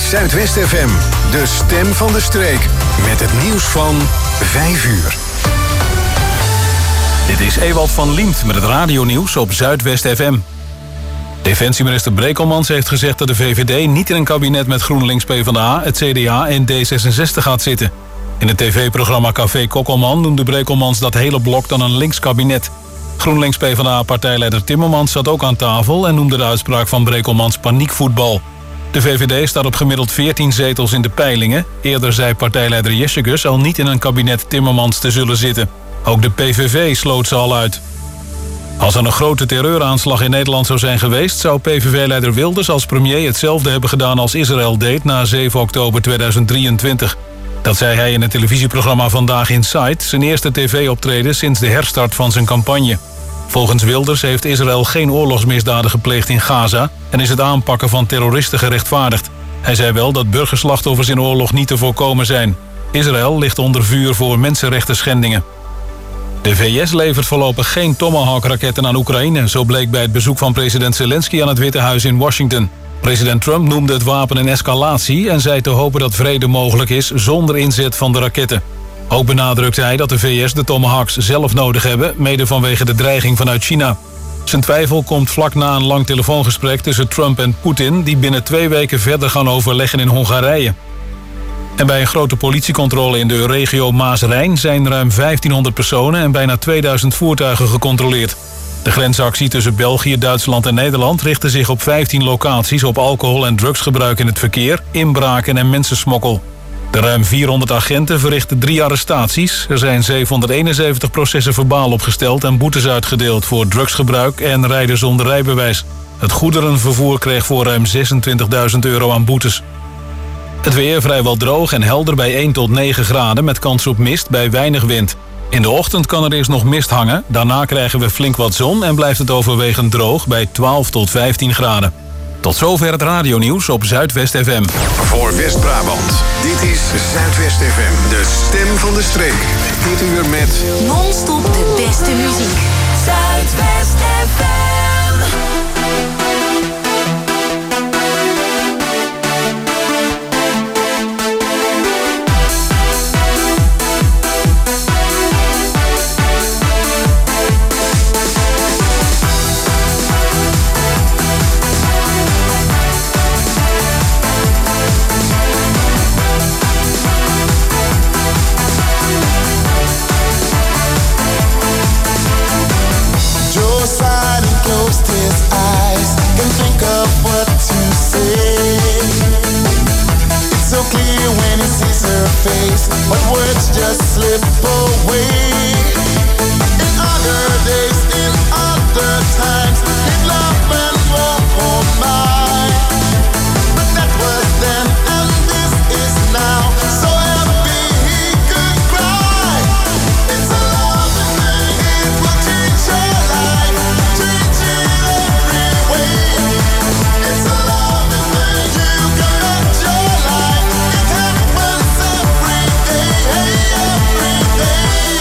Zuidwest FM, de stem van de streek. Met het nieuws van 5 uur. Dit is Ewald van Liemt met het radionieuws op Zuidwest FM. Defensieminister Brekelmans heeft gezegd dat de VVD niet in een kabinet met GroenLinks, PvdA, het CDA en D66 gaat zitten. In het tv-programma Café Kokkelman noemde Brekelmans dat hele blok dan een links kabinet. GroenLinks PvdA-partijleider Timmermans zat ook aan tafel en noemde de uitspraak van Brekelmans paniekvoetbal. De VVD staat op gemiddeld 14 zetels in de peilingen. Eerder zei partijleider Jessegus al niet in een kabinet Timmermans te zullen zitten. Ook de PVV sloot ze al uit. Als er een grote terreuraanslag in Nederland zou zijn geweest, zou PVV-leider Wilders als premier hetzelfde hebben gedaan als Israël deed na 7 oktober 2023. Dat zei hij in het televisieprogramma Vandaag Inside, zijn eerste tv-optreden sinds de herstart van zijn campagne. Volgens Wilders heeft Israël geen oorlogsmisdaden gepleegd in Gaza en is het aanpakken van terroristen gerechtvaardigd. Hij zei wel dat burgerslachtoffers in oorlog niet te voorkomen zijn. Israël ligt onder vuur voor mensenrechtenschendingen. De VS levert voorlopig geen Tomahawk-raketten aan Oekraïne, zo bleek bij het bezoek van president Zelensky aan het Witte Huis in Washington. President Trump noemde het wapen een escalatie en zei te hopen dat vrede mogelijk is zonder inzet van de raketten. Ook benadrukte hij dat de VS de Tomahawks zelf nodig hebben, mede vanwege de dreiging vanuit China. Zijn twijfel komt vlak na een lang telefoongesprek tussen Trump en Poetin, die binnen 2 weken verder gaan overleggen in Hongarije. En bij een grote politiecontrole in de regio Maas-Rijn zijn ruim 1500 personen en bijna 2000 voertuigen gecontroleerd. De grensactie tussen België, Duitsland en Nederland richtte zich op 15 locaties op alcohol- en drugsgebruik in het verkeer, inbraken en mensensmokkel. De ruim 400 agenten verrichten 3 arrestaties. Er zijn 771 processen verbaal opgesteld en boetes uitgedeeld voor drugsgebruik en rijden zonder rijbewijs. Het goederenvervoer kreeg voor ruim €26.000 aan boetes. Het weer vrijwel droog en helder bij 1 tot 9 graden met kans op mist bij weinig wind. In de ochtend kan er eerst nog mist hangen. Daarna krijgen we flink wat zon en blijft het overwegend droog bij 12 tot 15 graden. Tot zover het radionieuws op Zuidwest FM. Voor West-Brabant, dit is Zuidwest FM, de stem van de streek. Dit uur met non-stop de beste muziek. Zuidwest FM. But words just slip away. In other days, in other times, he'd laugh and walk on by. But that was then and this is now. So happy he could cry. It's a loving thing, it will change your life, change it every way. It's a loving thing, you can bet your life. It happens every day, every day.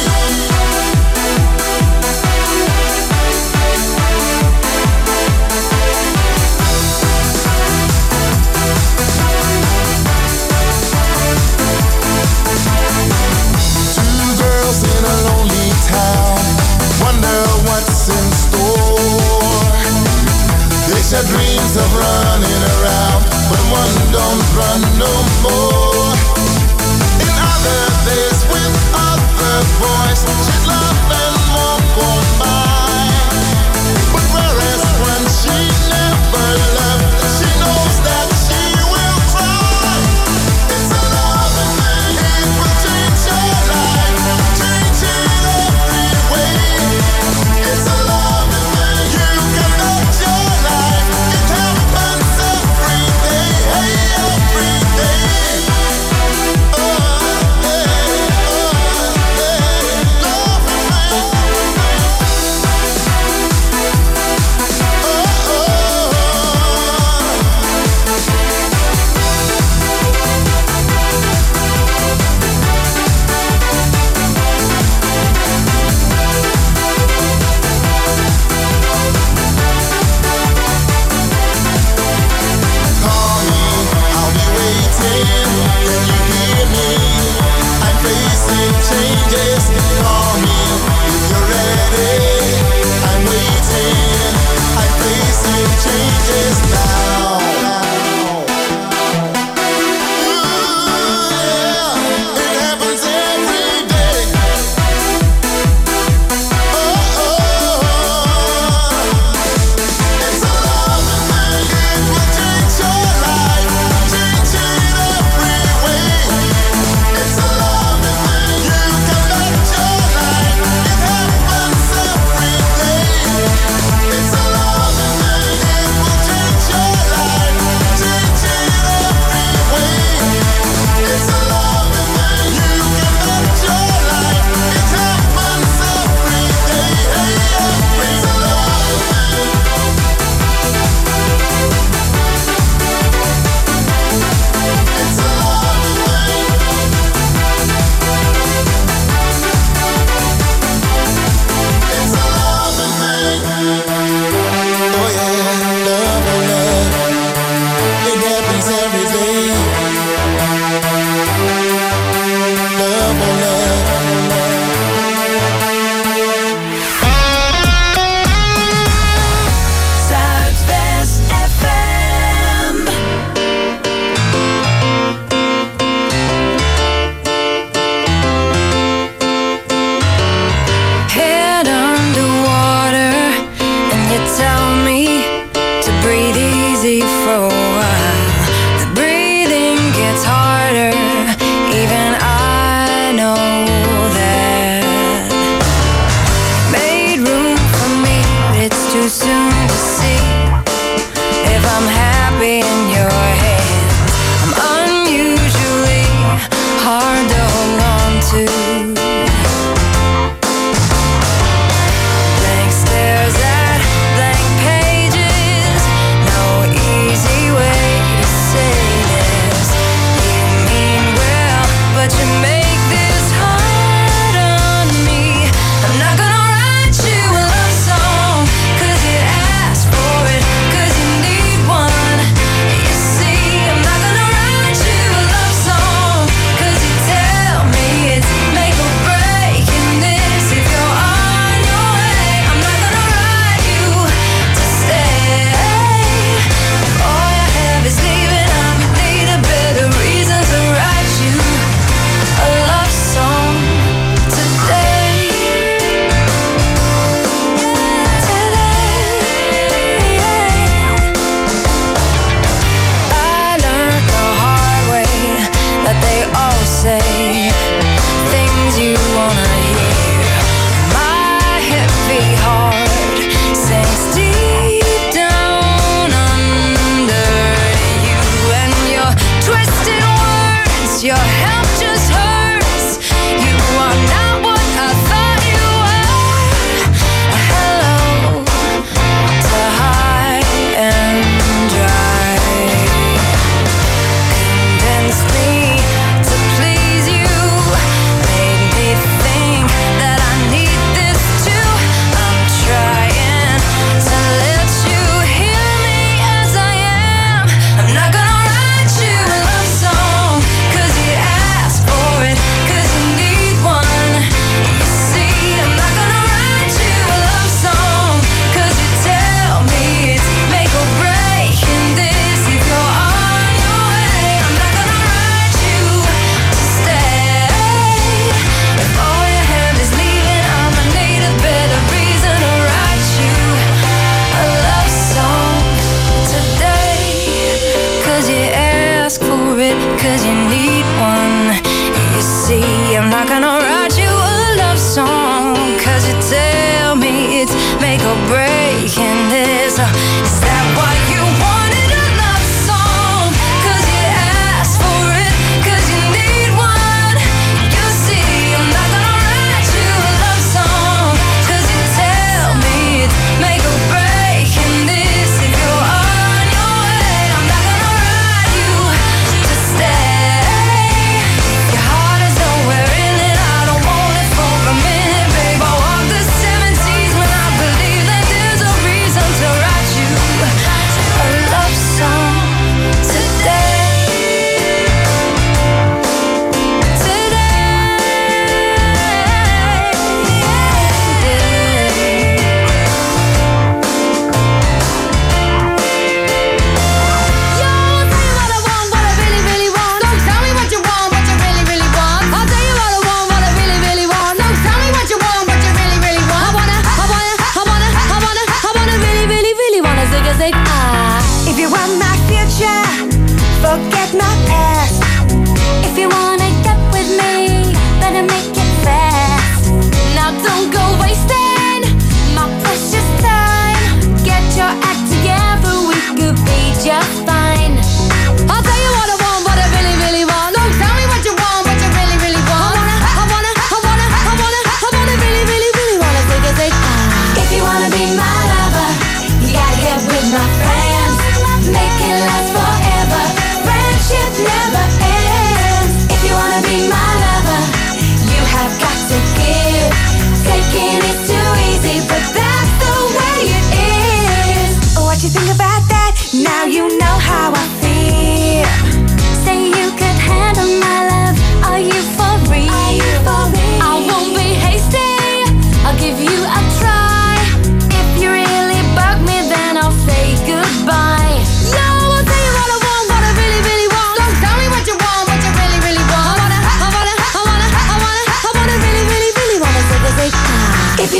Two girls in a lonely town wonder what's in store. They share dreams of running around, but one don't run no more. In other days with other boys, she'd laugh and walk on by. But whereas when she never left, she knows that she will try. It's a loving thing, it will change your life, change it every way. It's a loving thing, you can bet your life. It happens every day, every day.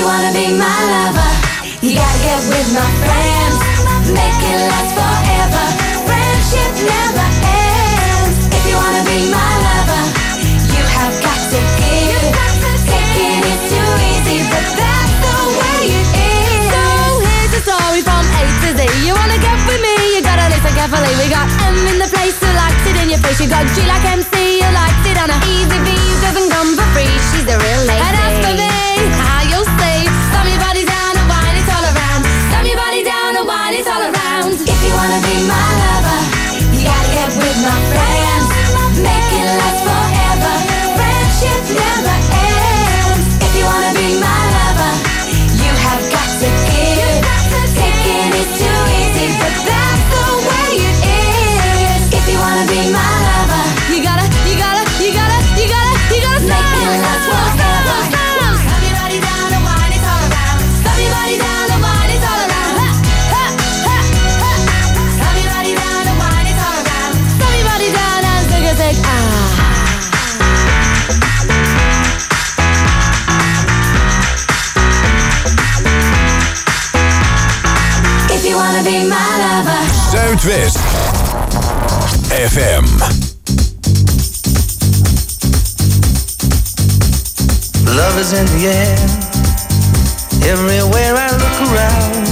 you wanna be my lover, you gotta get with my friends. Make it last forever. Friendship never ends. If you wanna be my lover, you have got to give. Taking is too easy, but that's the way it is. So here's the story from A to Z. You wanna get with me, you gotta listen carefully. We got M in the place who likes it in your face. You got G like MC, who likes it on a easy V, doesn't come for free. She's a real lady. And as for me, how you'll see, slam your body down and wine it all around. Slam your body down and wine it all around. If you wanna be my lover, you gotta get with my friends. Make it last forever. Friendship never ends. If you wanna be my lover, you have got to give. Taking is too easy, but that's the way it is. If you wanna be my lover, you gotta make it last forever. Slam your body down and wine it all around. Slam your body down and wine it all around. Slam your body down and wine it all around. Slam your body down and take a take. If you wanna be my lover. Zuidwest FM. Love is in the air, everywhere I look around.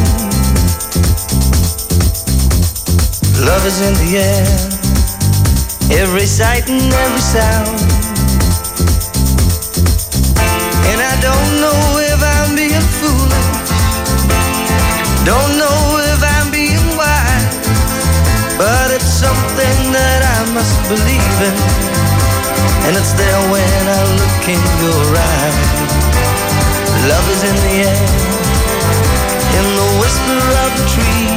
Love is in the air, every sight and every sound. And I don't know if I'm being foolish, don't know if I'm being wise, but it's something that I must believe in. And it's there when I look in your eyes. Love is in the air, in the whisper of the tree.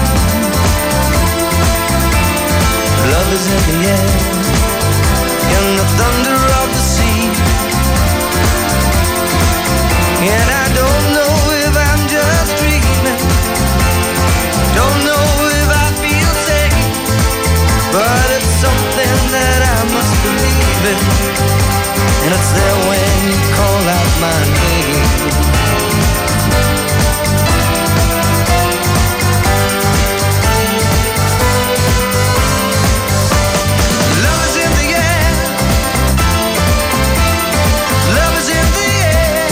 Love is in the air, in the thunder of the sea. And I don't know if I'm just dreaming, don't know if I feel safe, but it's something that I must believe in. And it's there when you call out my name. Love is in the air, love is in the air.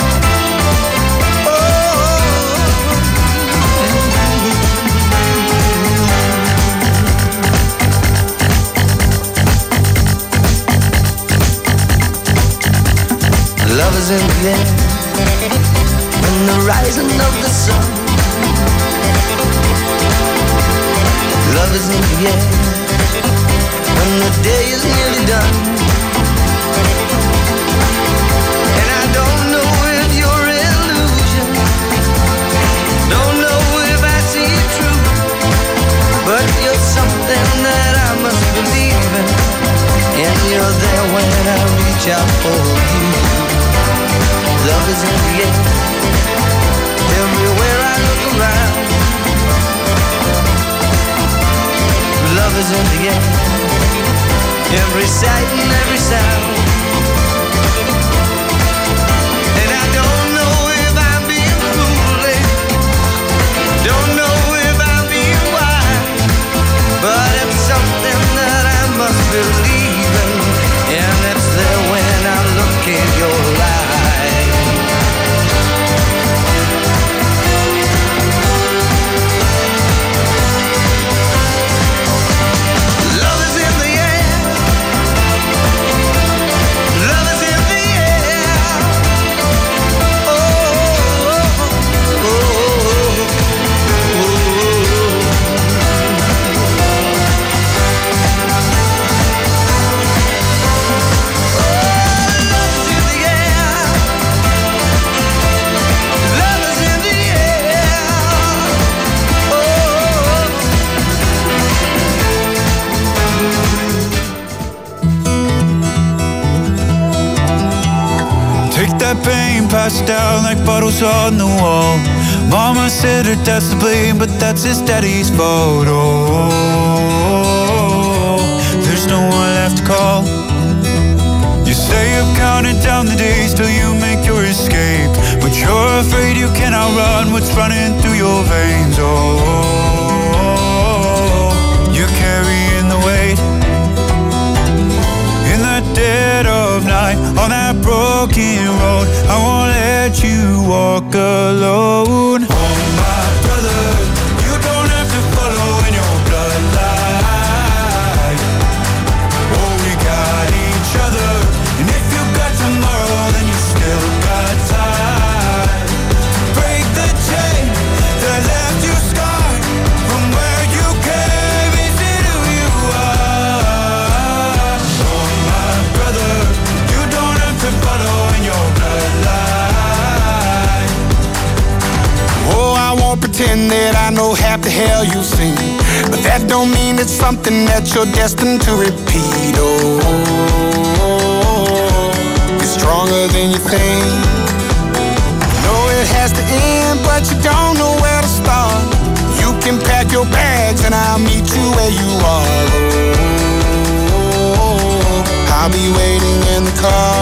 Love is in the air, in the rising of the sun. Love is in the air, when the day is nearly done. And I don't know if you're illusion, don't know if I see it true, but you're something that I must believe in. And you're there when I reach out for you. Love is in the air, everywhere I look around. Love is in the air, every sight and every sound. And I don't know if I'm being foolish, don't know if I'm being wise, but it's something that I must believe in. And it's there when I look in your eyes. Passed down like bottles on the wall. Mama said her dad's to blame, but that's his daddy's fault. Oh, there's no one left to call. You You say you've counted down the days till you make your escape, but you're afraid you cannot run what's running through your veins. Oh, you're carrying the weight in the dead of night on that broken road. I won't let you walk alone. Oh, my brother, you don't have to follow in your bloodline. Oh, we got each other, and if you got tomorrow, then you still got time. Break the chain that left you scarred from where you came into who you are. Oh, my brother, you don't have to follow in your bloodline. Oh, I won't pretend that I know half the hell you've seen, but that don't mean it's something that you're destined to repeat. Oh, it's stronger than you think. You know it has to end, but you don't know where to start. You can pack your bags and I'll meet you where you are. Oh, I'll be waiting in the car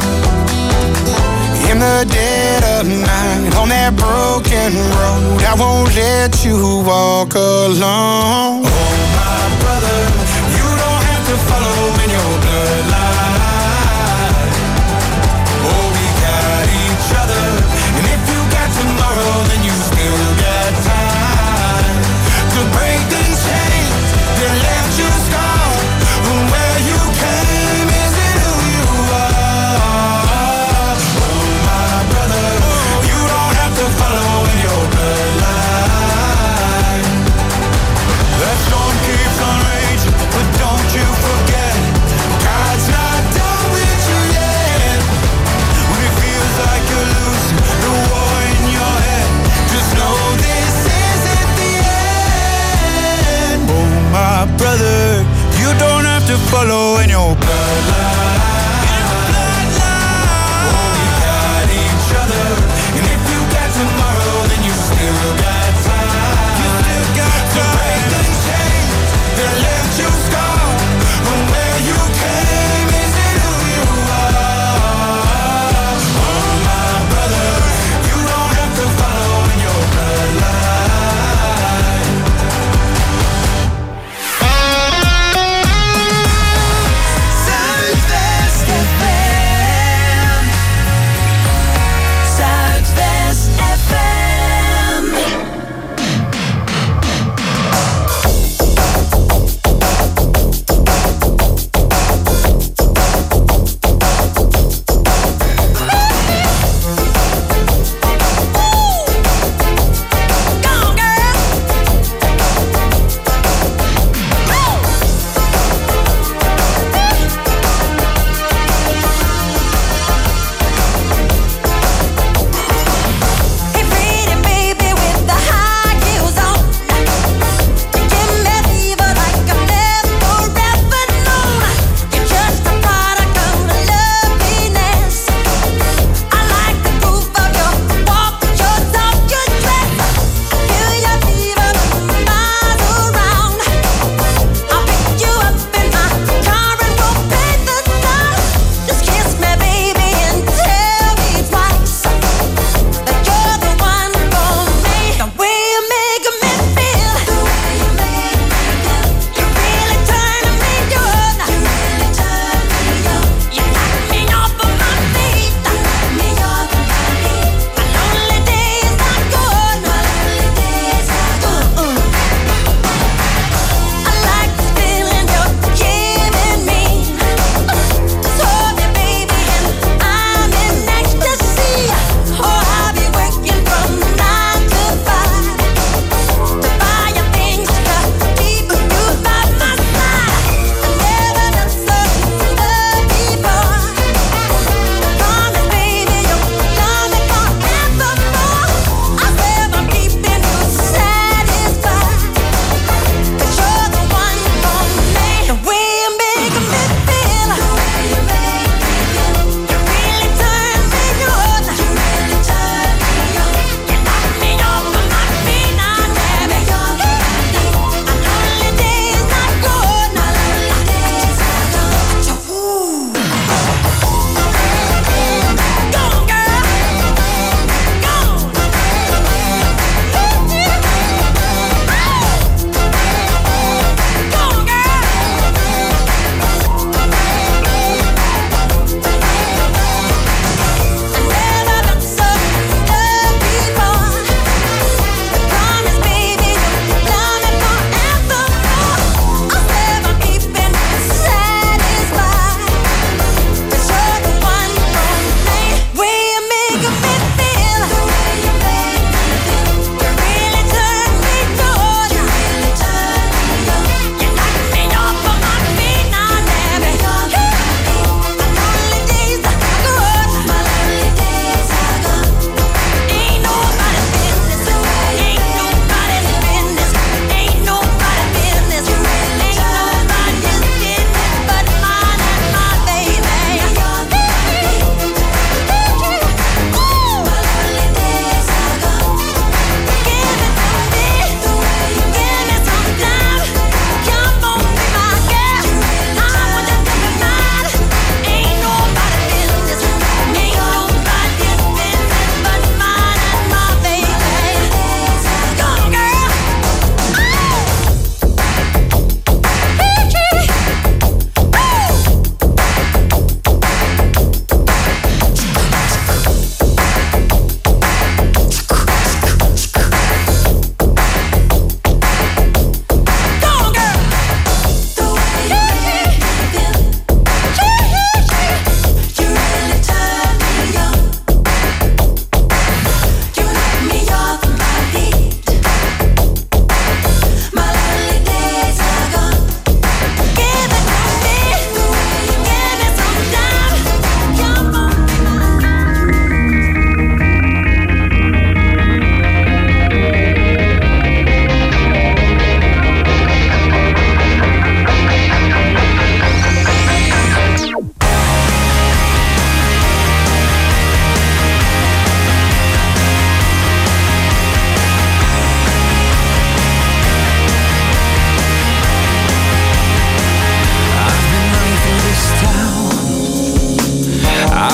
in the dead of night on that broken road. I won't let you walk alone. Oh, my brother, you don't have to follow in your bloodline. Oh, we got each other, and if you got tomorrow, then you still got time to break these chains that left you scarred from where you came. Is it who you are? Oh, my brother, you don't have to follow in your bloodline. That storm keeps on raging, but don't you forget, God's not dead.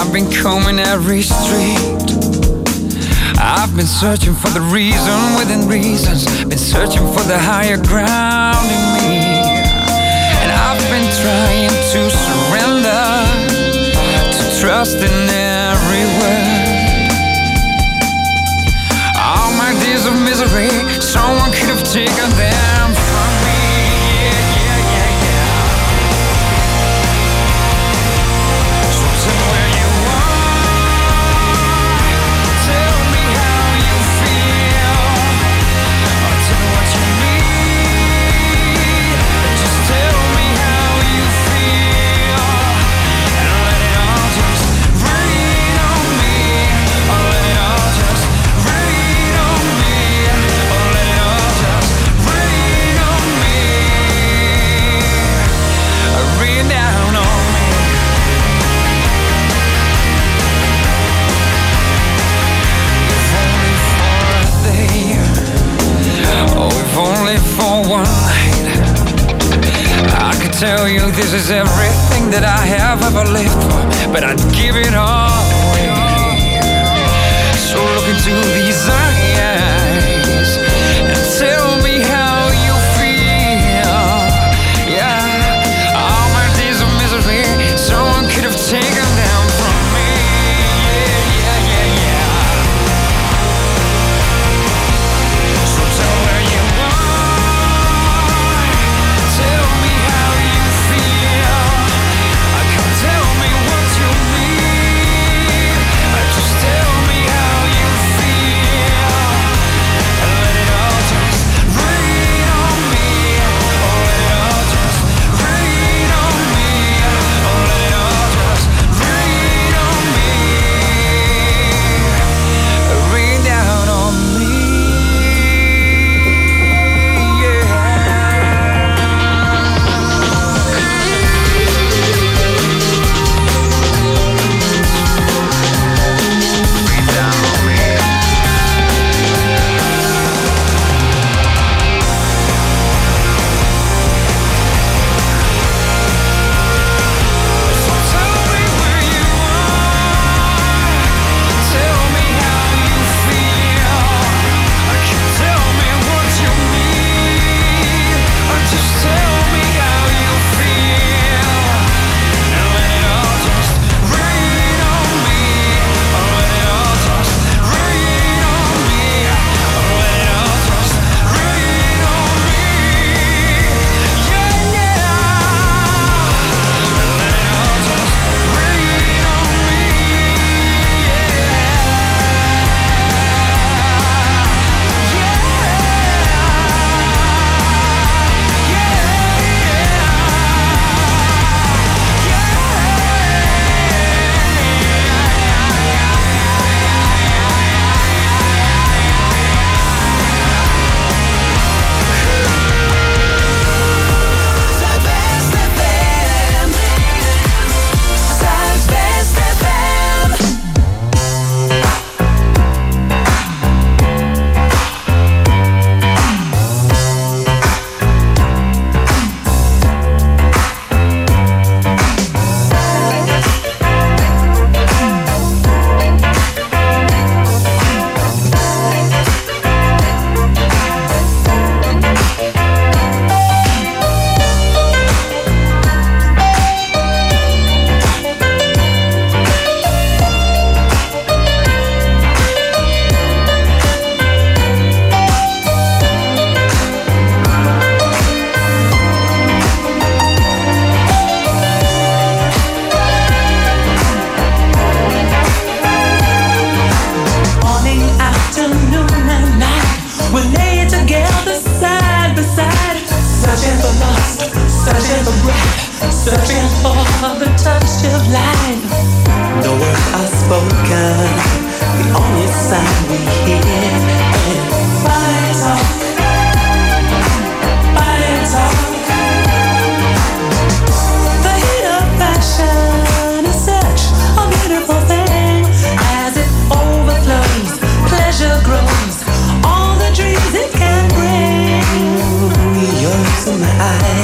I've been combing every street. I've been searching for the reason within reasons. Been searching for the higher ground in me. And I've been trying to surrender, to trust in every word. All my days of misery, someone could have taken them from me. Only for one night. I could tell you this is everything that I have ever lived for, but I'd give it all away. So look into these eyes and tell me how you feel. Yeah, all my days of misery, someone could have taken them from me. So tell where you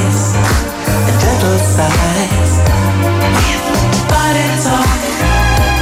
size. Body talk.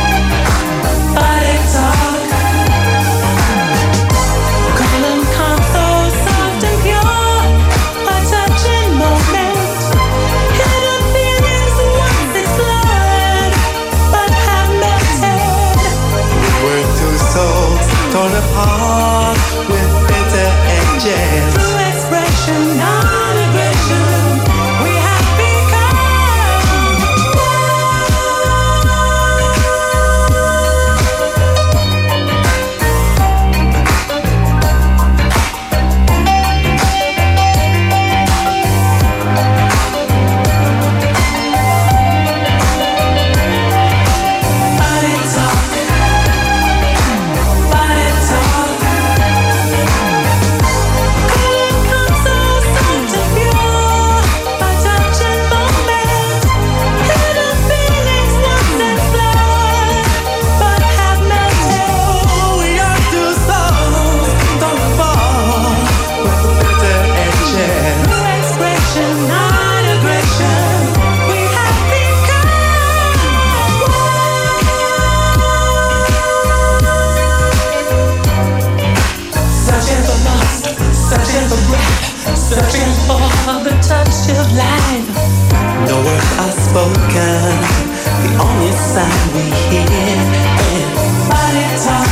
inside we hear body talk,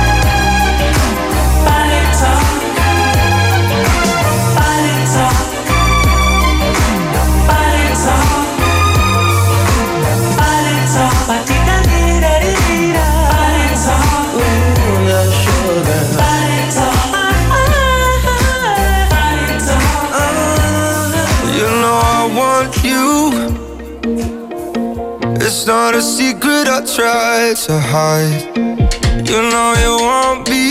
body talk, body talk, body talk, body talk, body talk, ooh, yeah, sugar, body talk, body talk. You know I want you. It's not a secret I try to hide. You know you want me,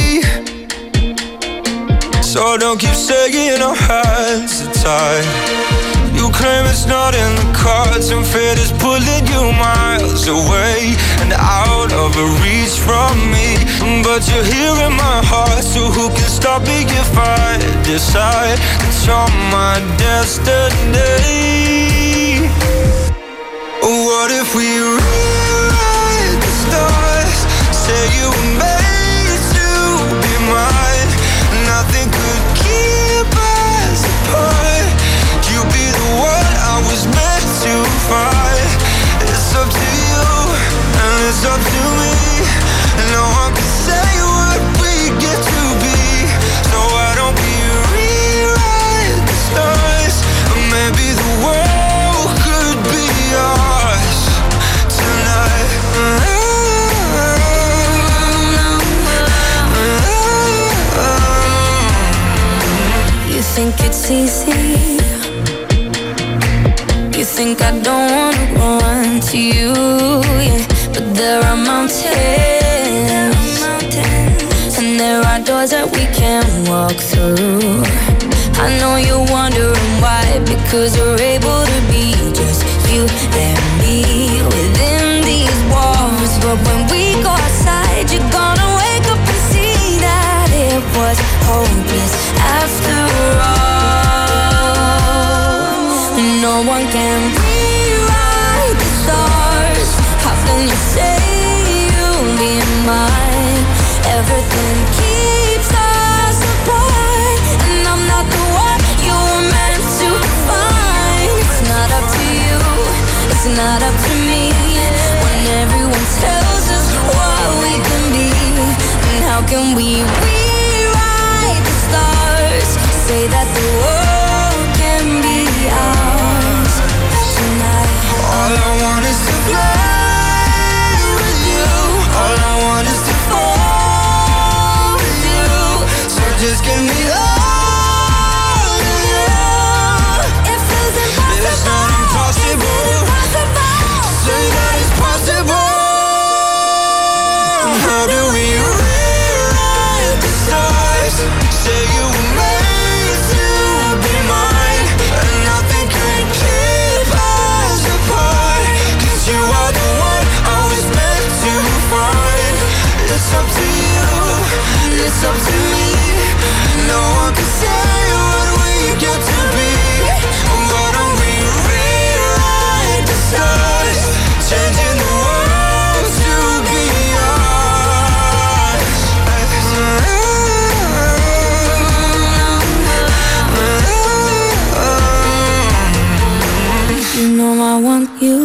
so don't keep saying our hands are tied. You claim it's not in the cards, and fate is pulling you miles away and out of reach from me. But you're here in my heart, so who can stop me if I decide that you're my destiny? What if we rewrite the stars? Say you were made to be mine. Nothing could keep us apart. You be the one I was meant to find. It's up to you and it's up to me. No one can say what we get to be. So why don't we rewrite the stars? Maybe the world could be ours tonight. You think it's easy? You think I don't wanna run to you, yeah. But there are mountains, and there are doors that we can walk through. I know you're wondering why, because we're able to be just you and me within these walls. But when we go outside, you're gonna wake up and see that it was hopeless after all. No one can rewrite the stars. How can you say you'll be mine? Everything keeps us apart, and I'm not the one you were meant to find. It's not up to you, it's not up to me. When everyone tells us what we can be, and how can we rewrite the stars? Say that the world can be ours tonight. All I want is to fly with you. All I want is to fall with you. So just give me all of you. It feels impossible. It's not impossible. Say that it's possible. How do we rewrite the stars? Say you were made to be mine, and nothing can keep us apart. 'Cause you are the one I was meant to find. It's up to you, it's up to me. No one can say what we get to be. Why don't we rewrite the stars? Changing the world to be ours. You know I want you.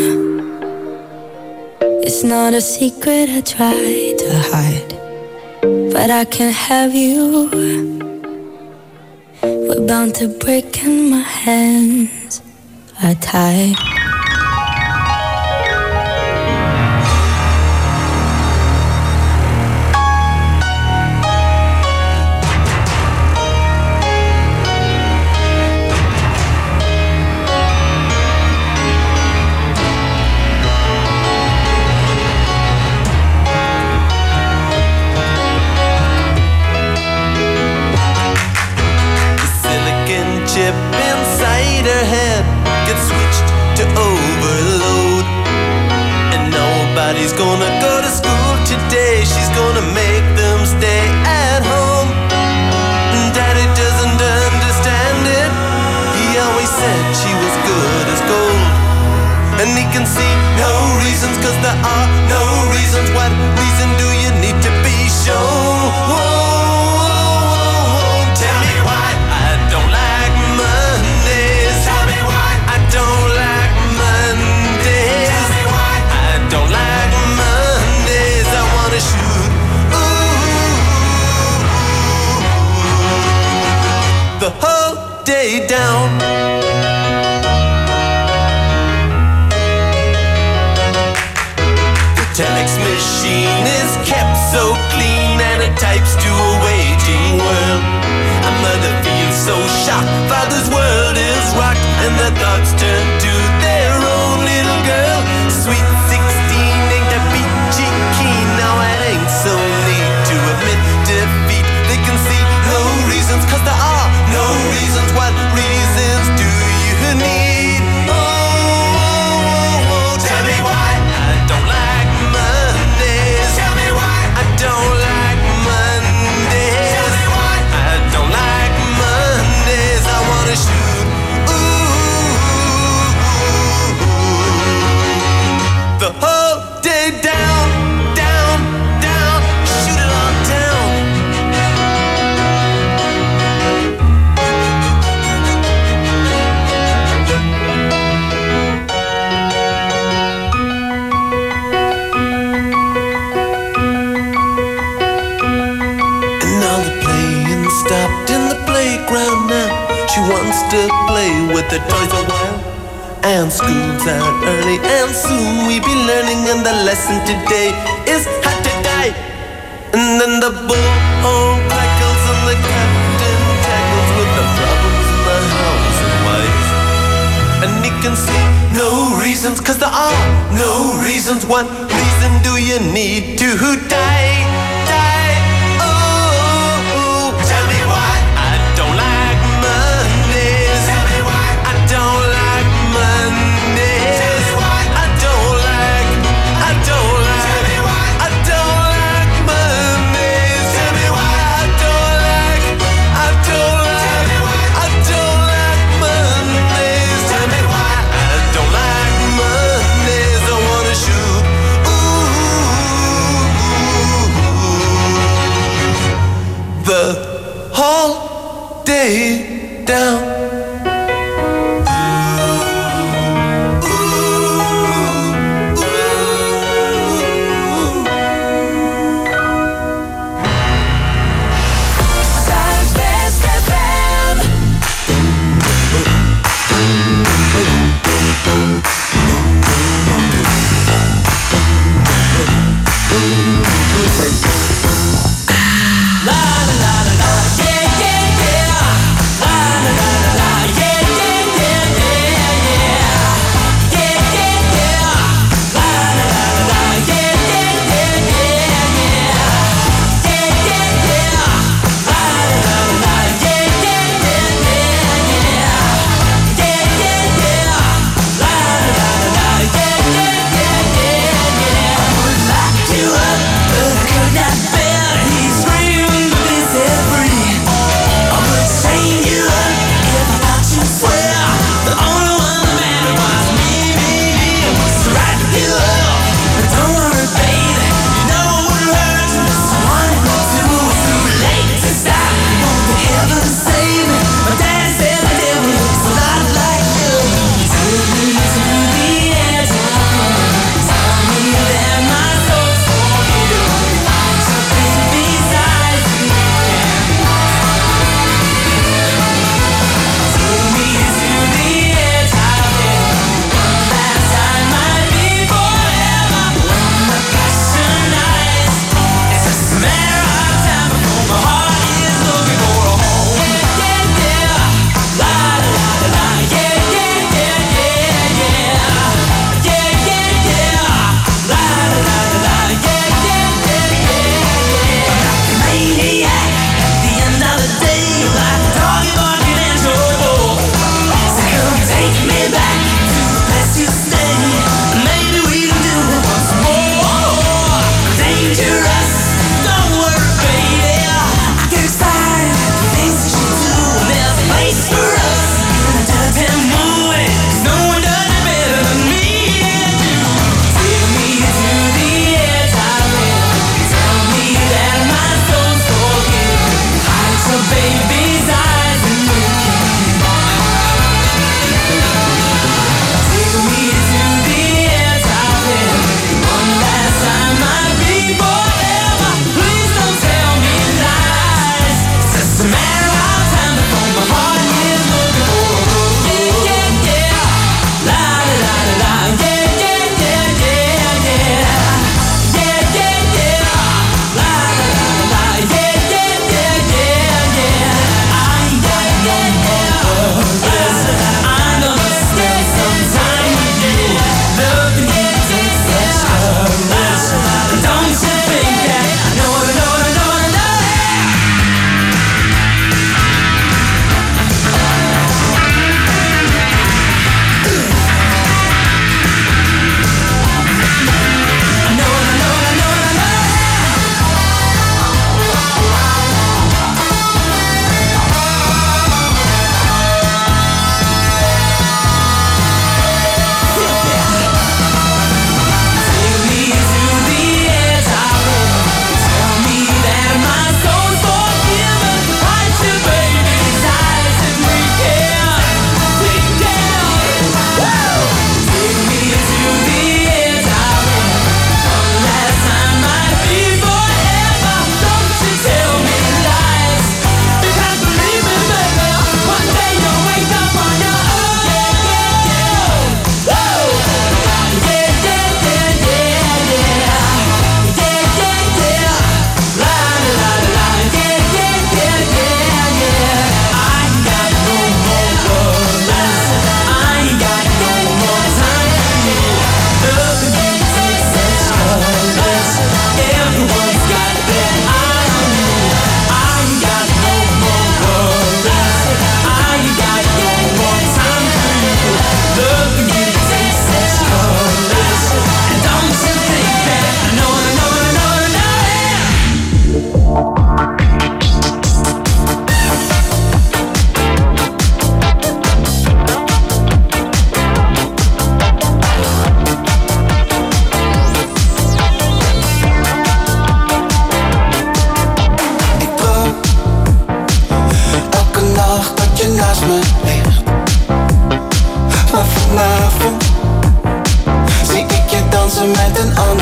It's not a secret I try to hide, but I can't have you. We're bound to break and my hands are tied. Chip inside her head gets switched to overload, and nobody's gonna go to school today. She's gonna make them stay at home. Daddy doesn't understand it. He always said she was good as gold, and he can see no reasons, 'cause there are no reasons. What reason do you need to be shown? Tell me why I don't like Mondays. Tell me why I don't like Mondays. Tell me why I don't like down. The telex machine is kept so clean and it types to a waiting world. A mother feels so shocked, father's world is rocked, and their thoughts turn to their own little girl. Sweet 16 ain't that peachy keen. Now it ain't so neat to admit defeat. They can see no reasons, cause there are no reasons. What reasons do you need? Oh, tell me why I don't like Mondays. Tell me why I don't like Mondays. Tell me why I don't like Mondays. I wanna shoot. The whole day down, down, down, shoot it all down. And all the playing stopped in the playground now. She wants to play with the toys a while. And school's out early, and soon we be learning. And the lesson today is how to die. And then the bullhorn crackles and the captain tackles with the problems in the house and wife. And he can see no reasons, cause there are no reasons. What reason do you need to die? Die, oh, tell me why I don't like Mondays. Tell me why I don't like Mondays. Tell me why I don't like Tell me why I don't like Mondays. Tell me why I don't like Tell me why I don't like Mondays. Tell me why I don't like Mondays. I wanna shoot. Ooh.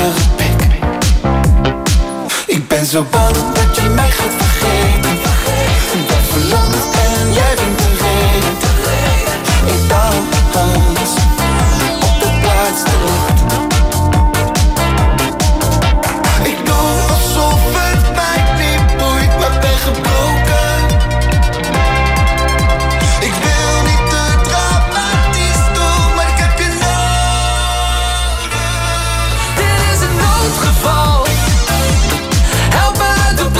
pik. Ik ben zo bang dat je mij gaat vergeten. Dat verlangt en jij bent de reden. Ik dans op de plaats terug. Ik doe alsof het mij niet boeit, maar ben gebroken. Ik wil niet te dramatisch doen, maar ik heb je nodig. Dit is een noodgeval. Help me uit de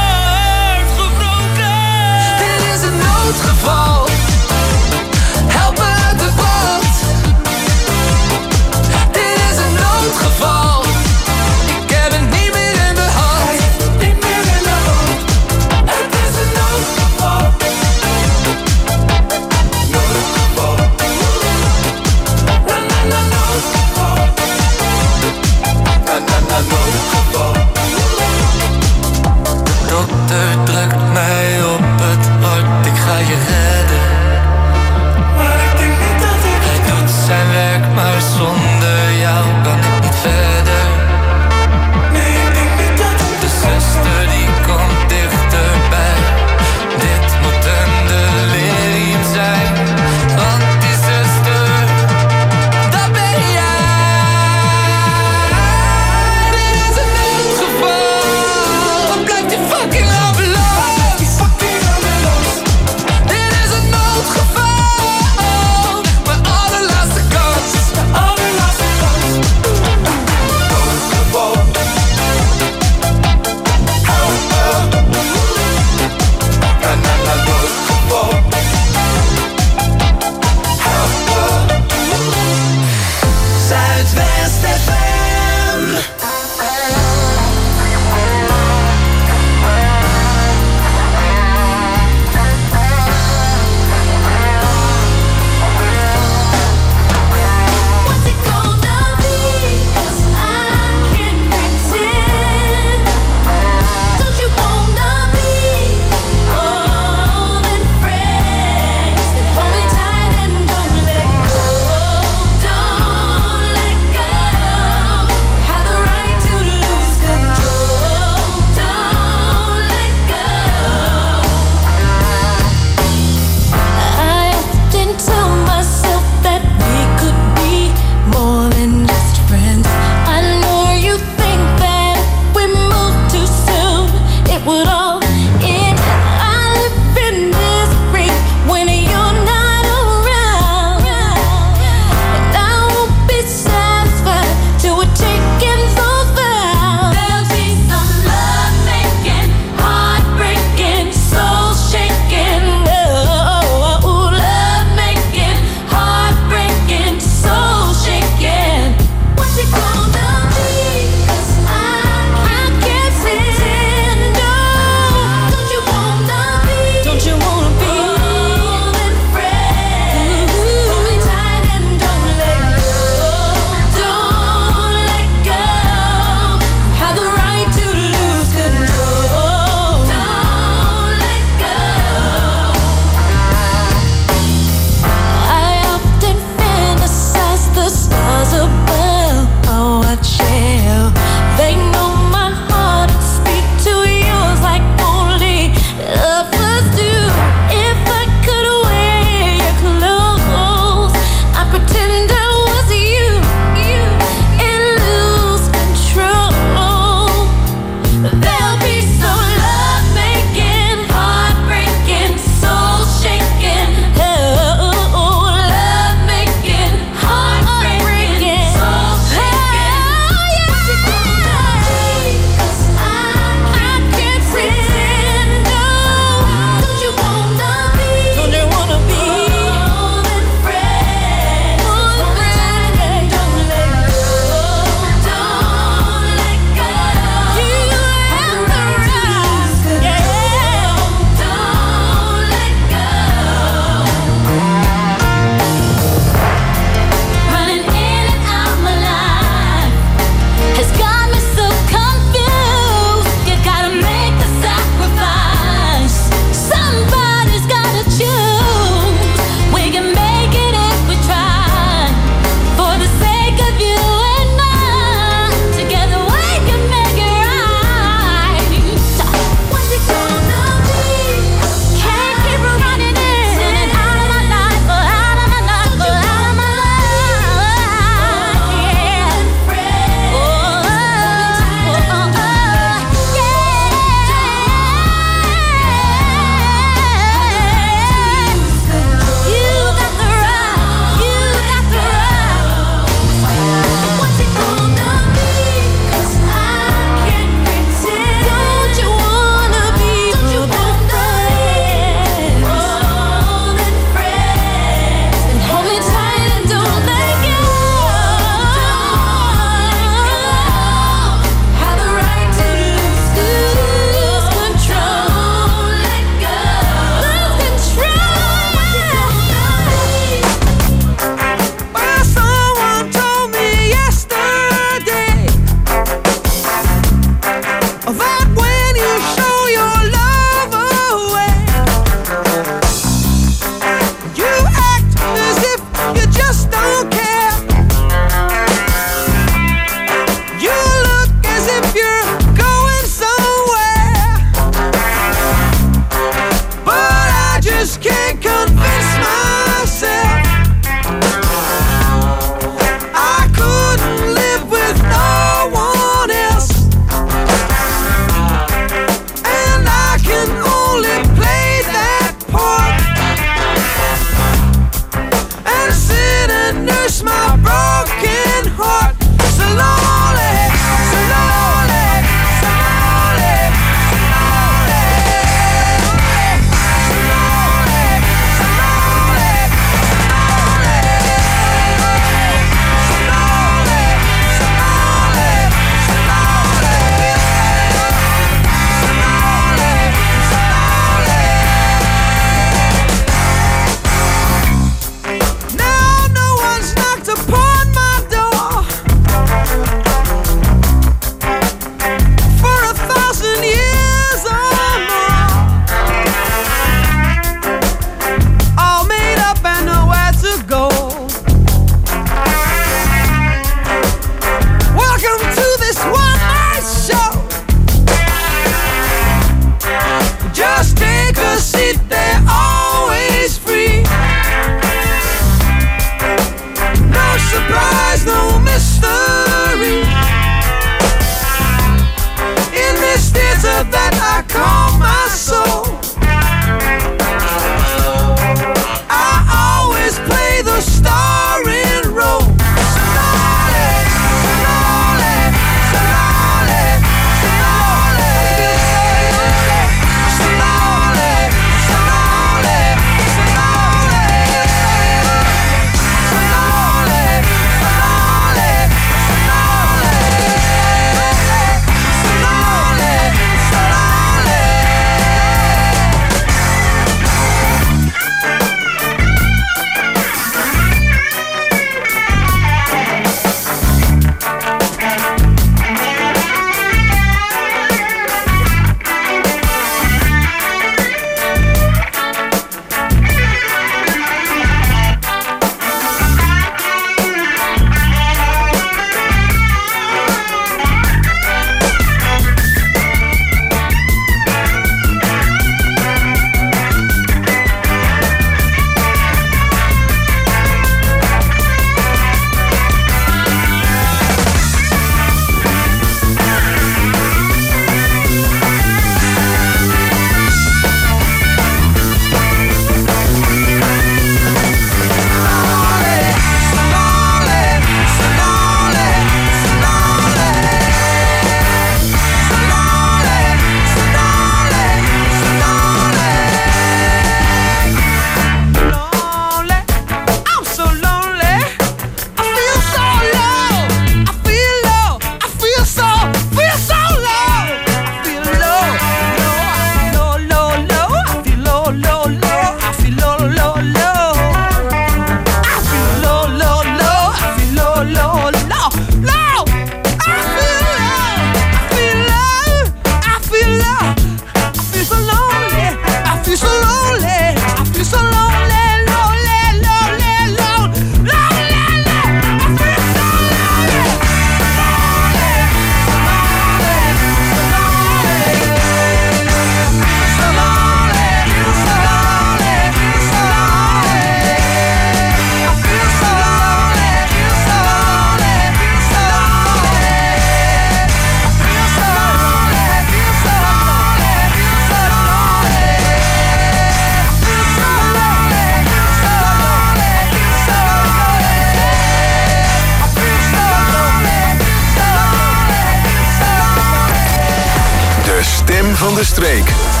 van de streek.